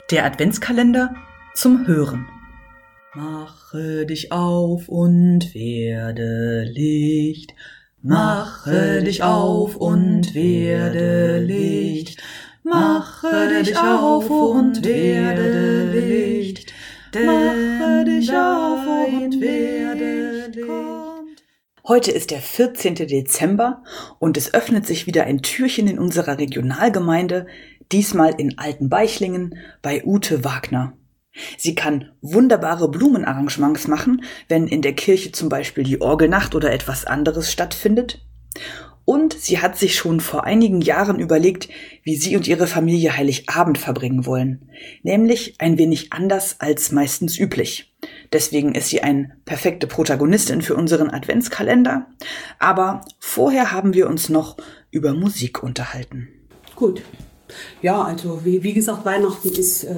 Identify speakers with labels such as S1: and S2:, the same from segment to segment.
S1: Der Adventskalender zum Hören. Mache dich auf und werde Licht. Mache dich auf und werde Licht. Mache dich auf und werde Licht. Mache dich auf und werde Licht. Heute ist der 14. Dezember und es öffnet sich wieder ein Türchen in unserer Regionalgemeinde, diesmal in Altenbeichlingen bei Ute Wagner. Sie kann wunderbare Blumenarrangements machen, wenn in der Kirche zum Beispiel die Orgelnacht oder etwas anderes stattfindet. Und sie hat sich schon vor einigen Jahren überlegt, wie sie und ihre Familie Heiligabend verbringen wollen. Nämlich ein wenig anders als meistens üblich. Deswegen ist sie eine perfekte Protagonistin für unseren Adventskalender. Aber vorher haben wir uns noch über Musik unterhalten.
S2: Gut. Ja, also wie gesagt, Weihnachten ist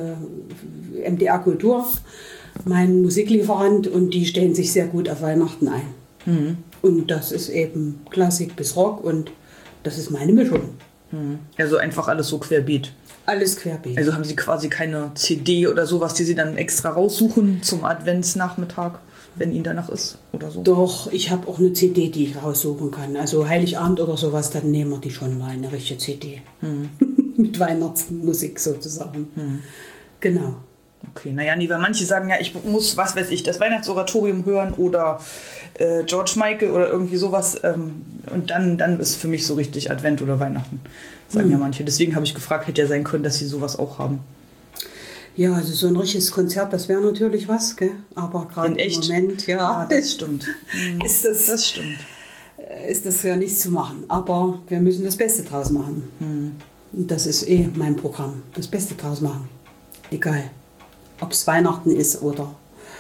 S2: MDR Kultur, mein Musiklieferant, und die stellen sich sehr gut auf Weihnachten ein. Mhm. Und das ist eben Klassik bis Rock und das ist meine Mischung.
S1: Mhm. Also einfach alles so querbeet.
S2: Alles querbeet.
S1: Also haben Sie quasi keine CD oder sowas, die Sie dann extra raussuchen zum Adventsnachmittag, wenn Ihnen danach ist oder so?
S2: Doch, ich habe auch eine CD, die ich raussuchen kann. Also Heiligabend oder sowas, dann nehmen wir die schon mal, eine richtige CD. Mhm. Mit Weihnachtsmusik sozusagen. Mhm. Genau.
S1: Okay, naja, nee, weil manche sagen ja, ich muss, was weiß ich, das Weihnachtsoratorium hören oder George Michael oder irgendwie sowas und dann ist für mich so richtig Advent oder Weihnachten, sagen ja manche. Deswegen habe ich gefragt, hätte ja sein können, dass sie sowas auch haben.
S2: Ja, also so ein richtiges Konzert, das wäre natürlich was, gell? Aber gerade im Moment, ja,
S1: das stimmt.
S2: Das stimmt. Ist das ja nicht zu machen, aber wir müssen das Beste draus machen. Mhm. Und das ist mein Programm, das Beste draus machen. Egal, ob es Weihnachten ist oder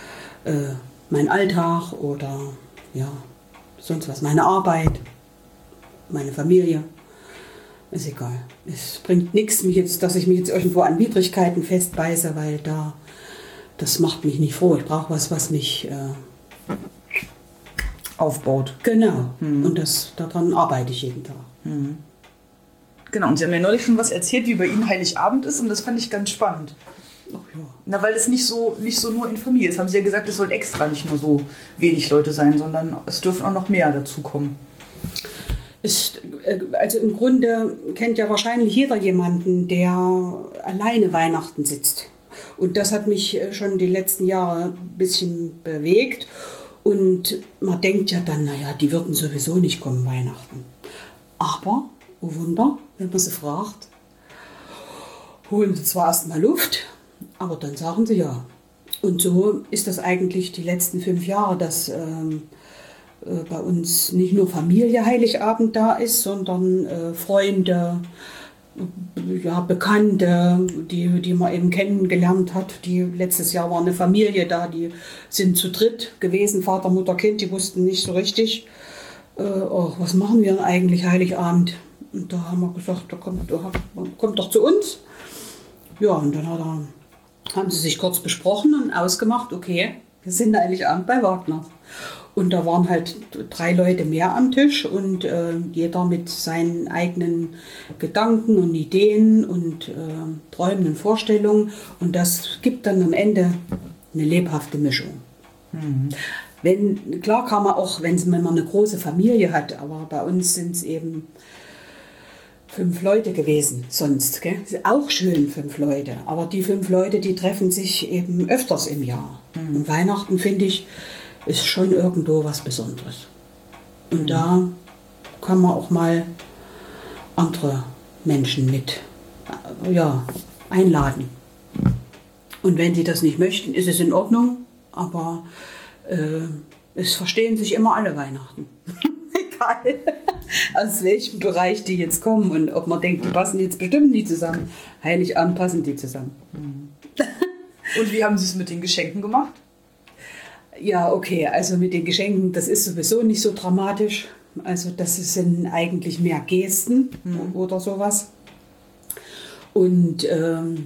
S2: mein Alltag oder ja, sonst was, meine Arbeit, meine Familie. Ist egal. Es bringt nichts, dass ich mich jetzt irgendwo an Widrigkeiten festbeiße, weil das macht mich nicht froh. Ich brauche was mich
S1: aufbaut.
S2: Genau. Mhm. Und daran arbeite ich jeden Tag.
S1: Mhm. Genau, und Sie haben ja neulich schon was erzählt, wie bei Ihnen Heiligabend ist, und das fand ich ganz spannend. Ach ja. Na, weil es nicht so nur in Familie ist. Haben Sie ja gesagt, es soll extra nicht nur so wenig Leute sein, sondern es dürfen auch noch mehr dazukommen.
S2: Also im Grunde kennt ja wahrscheinlich jeder jemanden, der alleine Weihnachten sitzt. Und das hat mich schon die letzten Jahre ein bisschen bewegt. Und man denkt ja dann, naja, die würden sowieso nicht kommen Weihnachten. Aber, oh Wunder, wenn man sie fragt, holen sie zwar erstmal Luft, aber dann sagen sie ja. Und so ist das eigentlich die letzten 5 Jahre, dass bei uns nicht nur Familie Heiligabend da ist, sondern Freunde, ja, Bekannte, die man eben kennengelernt hat. Letztes Jahr war eine Familie da, die sind zu dritt gewesen, Vater, Mutter, Kind, die wussten nicht so richtig, was machen wir eigentlich Heiligabend? Und da haben wir gesagt, kommt doch zu uns. Ja, und dann haben sie sich kurz besprochen und ausgemacht, okay, wir sind Heiligabend bei Wagner. Und da waren halt 3 Leute mehr am Tisch und jeder mit seinen eigenen Gedanken und Ideen und Träumen und Vorstellungen. Und das gibt dann am Ende eine lebhafte Mischung. Mhm. Klar kann man auch, wenn man eine große Familie hat, aber bei uns sind es eben 5 Leute gewesen sonst. Gell? Ist auch schön, 5 Leute. Aber die 5 Leute, die treffen sich eben öfters im Jahr. Mhm. Und Weihnachten, finde ich, ist schon irgendwo was Besonderes. Und da kann man auch mal andere Menschen mit einladen. Und wenn sie das nicht möchten, ist es in Ordnung. Aber es verstehen sich immer alle Weihnachten. Egal, aus welchem Bereich die jetzt kommen und ob man denkt, die passen jetzt bestimmt nicht zusammen. Heiligabend passen die zusammen.
S1: Und wie haben Sie es mit den Geschenken gemacht?
S2: Ja, okay, also mit den Geschenken, das ist sowieso nicht so dramatisch. Also das sind eigentlich mehr Gesten oder sowas. Und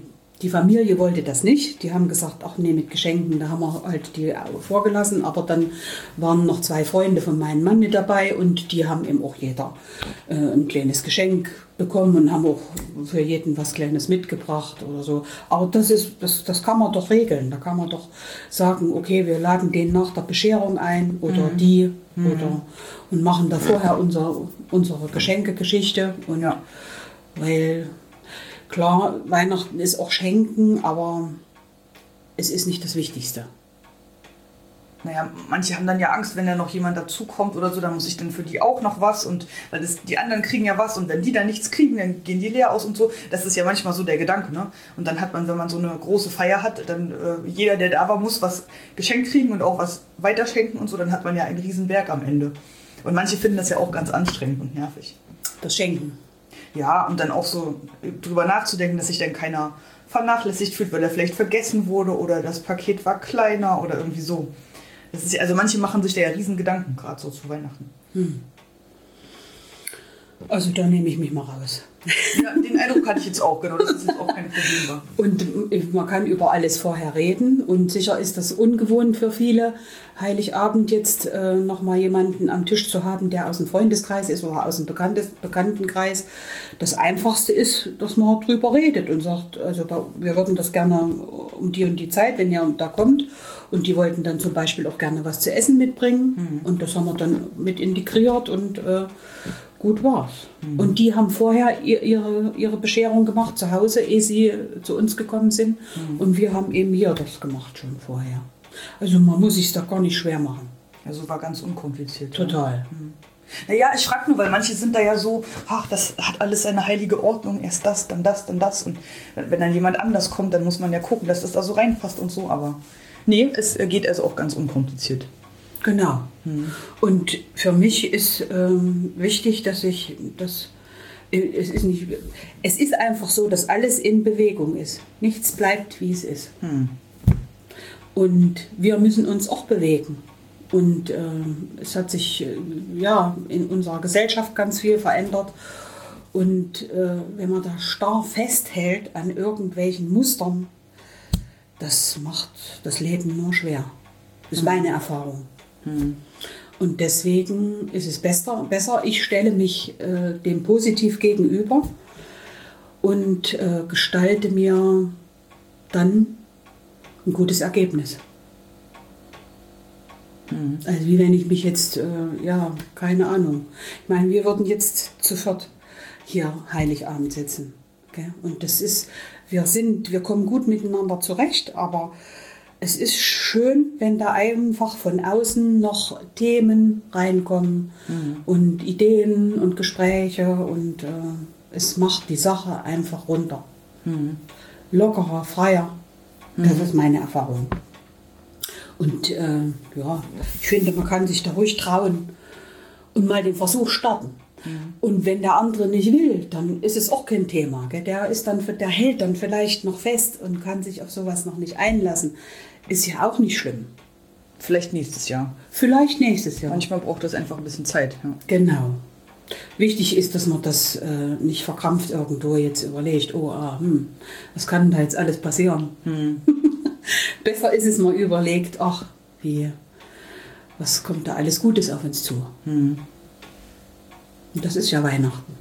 S2: Die Familie wollte das nicht. Die haben gesagt, ach nee, mit Geschenken, da haben wir halt die vorgelassen. Aber dann waren noch 2 Freunde von meinem Mann mit dabei und die haben eben auch jeder ein kleines Geschenk bekommen und haben auch für jeden was Kleines mitgebracht oder so. Aber das kann man doch regeln. Da kann man doch sagen, okay, wir laden den nach der Bescherung ein oder die und machen da vorher unsere Geschenkegeschichte. Und
S1: Ja.
S2: weil klar, Weihnachten ist auch Schenken, aber es ist nicht das Wichtigste.
S1: Naja, manche haben dann ja Angst, wenn da noch jemand dazukommt oder so, dann muss ich dann für die auch noch was und weil die anderen kriegen ja was und wenn die dann nichts kriegen, dann gehen die leer aus und so. Das ist ja manchmal so der Gedanke, ne? Und dann hat man, wenn man so eine große Feier hat, dann jeder, der da war, muss was geschenkt kriegen und auch was weiterschenken und so, dann hat man ja einen Riesenberg am Ende. Und manche finden das ja auch ganz anstrengend und nervig.
S2: Das Schenken.
S1: Ja, und dann auch so drüber nachzudenken, dass sich dann keiner vernachlässigt fühlt, weil er vielleicht vergessen wurde oder das Paket war kleiner oder irgendwie so. Das ist, also manche machen sich da ja riesen Gedanken, gerade so zu Weihnachten.
S2: Also da nehme ich mich mal raus.
S1: Ja, den Eindruck hatte ich jetzt auch, genau, dass das jetzt auch kein Problem war.
S2: Und man kann über alles vorher reden und sicher ist das ungewohnt für viele, Heiligabend jetzt nochmal jemanden am Tisch zu haben, der aus dem Freundeskreis ist oder aus dem Bekanntenkreis. Das Einfachste ist, dass man drüber redet und sagt, also wir würden das gerne um die und die Zeit, wenn ihr da kommt. Und die wollten dann zum Beispiel auch gerne was zu essen mitbringen. Und das haben wir dann mit integriert und gut war's. Und die haben vorher ihre Bescherung gemacht zu Hause, ehe sie zu uns gekommen sind. Und wir haben eben hier das gemacht schon vorher. Also man muss sich da gar nicht schwer machen.
S1: Also war ganz unkompliziert.
S2: Total.
S1: Naja, ich frage nur, weil manche sind da ja so, ach, das hat alles seine heilige Ordnung, erst das, dann das, dann das. Und wenn dann jemand anders kommt, dann muss man ja gucken, dass das da so reinpasst und so. Aber nee, es geht also auch ganz unkompliziert.
S2: Genau. Und für mich ist wichtig, dass es ist einfach so, dass alles in Bewegung ist. Nichts bleibt, wie es ist. Und wir müssen uns auch bewegen. Und es hat sich in unserer Gesellschaft ganz viel verändert. Und wenn man da starr festhält an irgendwelchen Mustern, das macht das Leben nur schwer. Das ist meine Erfahrung. Und deswegen ist es besser, ich stelle mich dem positiv gegenüber und gestalte mir dann ein gutes Ergebnis. Also wie wenn ich mich jetzt, keine Ahnung. Ich meine, wir würden jetzt zu viert hier Heiligabend sitzen. Okay? Und das ist, wir kommen gut miteinander zurecht, aber es ist schön, wenn da einfach von außen noch Themen reinkommen und Ideen und Gespräche und es macht die Sache einfach runter. Lockerer, freier. Das ist meine Erfahrung. Und ich finde, man kann sich da ruhig trauen und mal den Versuch starten. Und wenn der andere nicht will, dann ist es auch kein Thema. Gell? Der hält dann vielleicht noch fest und kann sich auf sowas noch nicht einlassen. Ist ja auch nicht schlimm.
S1: Vielleicht nächstes Jahr.
S2: Manchmal
S1: braucht das einfach ein bisschen Zeit. Ja.
S2: Genau. Wichtig ist, dass man das nicht verkrampft irgendwo jetzt überlegt, was kann da jetzt alles passieren? Besser ist es, man überlegt, was kommt da alles Gutes auf uns zu? Und das ist ja Weihnachten.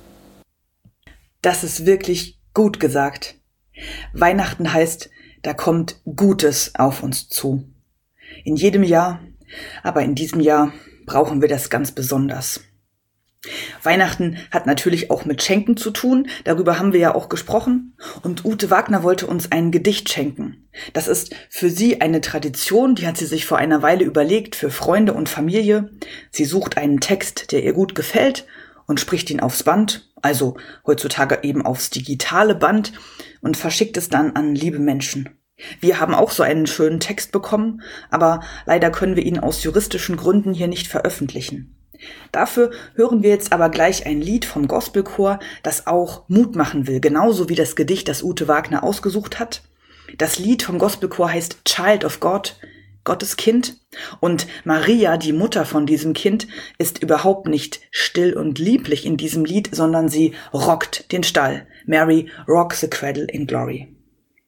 S1: Das ist wirklich gut gesagt. Weihnachten heißt, da kommt Gutes auf uns zu. In jedem Jahr, aber in diesem Jahr brauchen wir das ganz besonders. Weihnachten hat natürlich auch mit Schenken zu tun, darüber haben wir ja auch gesprochen. Und Ute Wagner wollte uns ein Gedicht schenken. Das ist für sie eine Tradition, die hat sie sich vor einer Weile überlegt für Freunde und Familie. Sie sucht einen Text, der ihr gut gefällt und spricht ihn aufs Band, also heutzutage eben aufs digitale Band und verschickt es dann an liebe Menschen. Wir haben auch so einen schönen Text bekommen, aber leider können wir ihn aus juristischen Gründen hier nicht veröffentlichen. Dafür hören wir jetzt aber gleich ein Lied vom Gospelchor, das auch Mut machen will, genauso wie das Gedicht, das Ute Wagner ausgesucht hat. Das Lied vom Gospelchor heißt Child of God, Gottes Kind. Und Maria, die Mutter von diesem Kind, ist überhaupt nicht still und lieblich in diesem Lied, sondern sie rockt den Stall. Mary, rock the cradle in glory.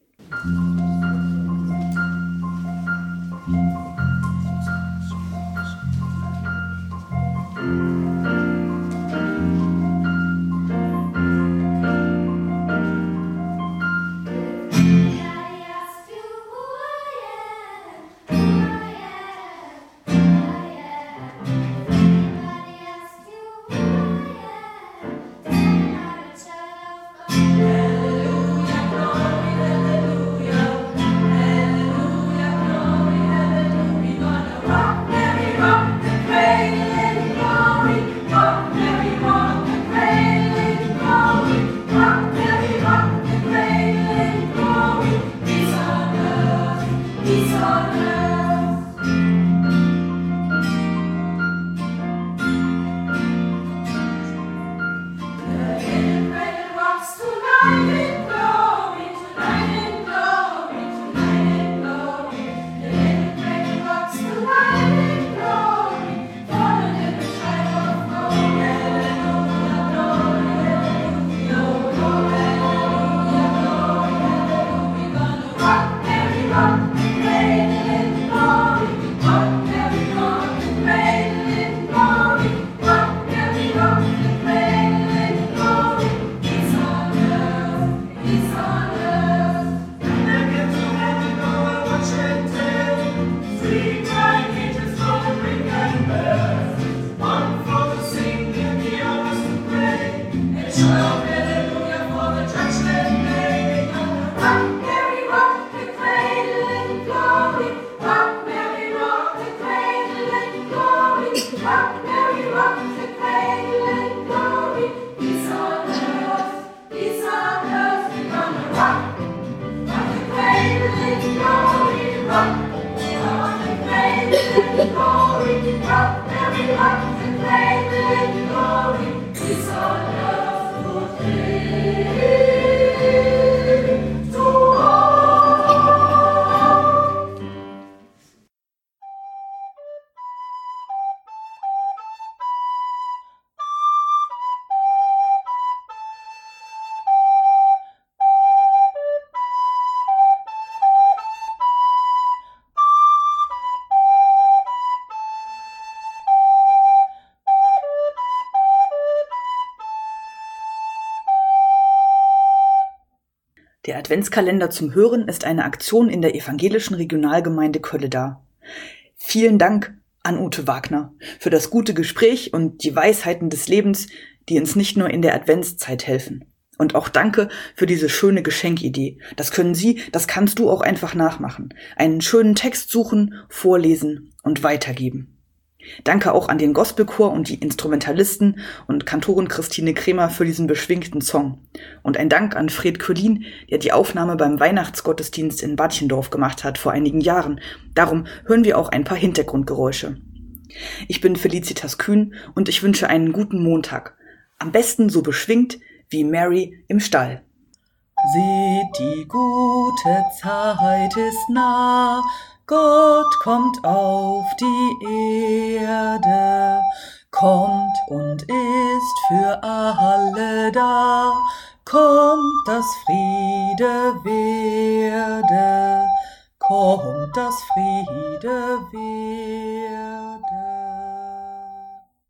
S1: Der Adventskalender zum Hören ist eine Aktion in der evangelischen Regionalgemeinde Kölleda. Vielen Dank an Ute Wagner für das gute Gespräch und die Weisheiten des Lebens, die uns nicht nur in der Adventszeit helfen. Und auch danke für diese schöne Geschenkidee. Das kannst du auch einfach nachmachen. Einen schönen Text suchen, vorlesen und weitergeben. Danke auch an den Gospelchor und die Instrumentalisten und Kantorin Christine Kremer für diesen beschwingten Song. Und ein Dank an Fred Köllin, der die Aufnahme beim Weihnachtsgottesdienst in Badchendorf gemacht hat vor einigen Jahren. Darum hören wir auch ein paar Hintergrundgeräusche. Ich bin Felicitas Kühn und ich wünsche einen guten Montag. Am besten so beschwingt wie Mary im Stall.
S3: Seht, die gute Zeit ist nah, Gott kommt auf die Erde, kommt und ist für alle da, kommt, dass Friede werde, kommt, dass Friede werde.